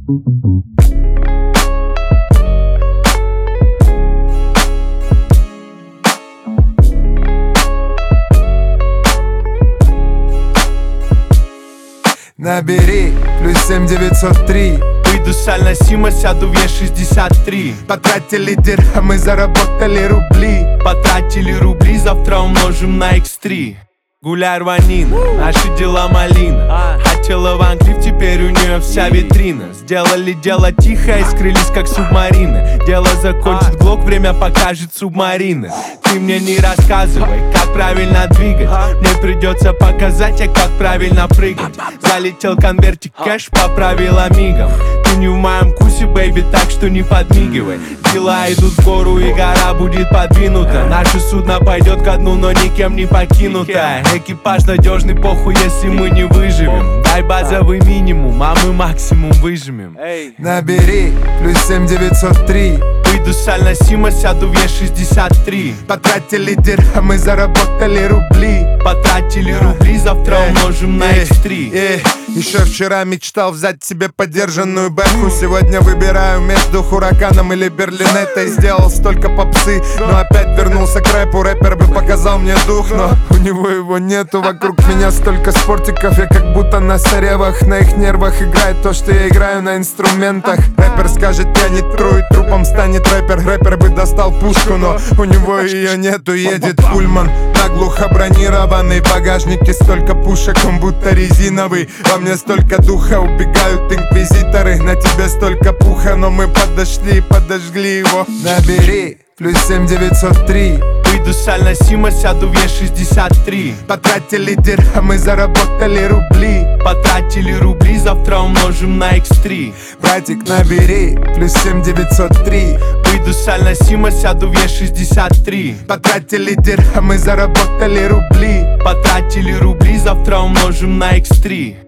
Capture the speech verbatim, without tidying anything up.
Набери плюс семь девятьсот три. Выйду с Аль-Насима, сяду в Е шестьдесят три. Потратили дирхамы, заработали рубли. Потратили рубли, завтра умножим на икс три. Гуляй, рванина, наши дела малина. Хотела в Англию, теперь у нее вся витрина. Сделали дело тихо и скрылись как субмарины. Дело закончит глок, время покажет субмарины. Ты мне не рассказывай, как правильно двигать. Мне придется показать, а как правильно прыгать. Залетел конвертик кэш, поправила мигом. Ты не в моем вкусе, бэйби, так что не подмигивай. Дела идут в гору и гора будет подвинута. Наше судно пойдет ко дну, но никем не покинуто. Экипаж надежный, похуй, если мы не выживем. Дай базовый минимум, а мы максимум выжмем. Набери плюс семь девятьсот три. Выйду с Аль-Насима, сяду в Е шестьдесят три. Потратили дирхамы, заработали рубли. Потратили рубли, завтра умножим на икс три. Еще вчера мечтал взять себе подержанную бэху. Сегодня выбираю между Хураканом или Берлинеттой. Сделал столько попсы, но опять вернулся к рэпу. Рэпер бы показал мне дух, но у него его нету. Вокруг меня столько спортиков, я как будто на соревах. На их нервах играет то, что я играю на инструментах. Рэпер скажет, я не тру, и трупом станет рэпер. Рэпер бы достал пушку, но у него ее нету. Едет пульман, наглухо бронированный. В багажнике столько пушек, он будто резиновый. Во мне столько духа, убегают инквизиторы. На тебе столько пуха, но мы подошли и подожгли его. Набери плюс семь девятьсот три. Выйду с Аль-Насима, сяду в Е шестьдесят три. Потратили дирхамы, заработали рубли. Потратили рубли, завтра умножим на икс три. Братик, набери плюс семь девятьсот три. Выйду с Аль-Насима, сяду в Е шестьдесят три. Потратили дирхамы, заработали рубли. Потратили рубли, завтра умножим на икс три.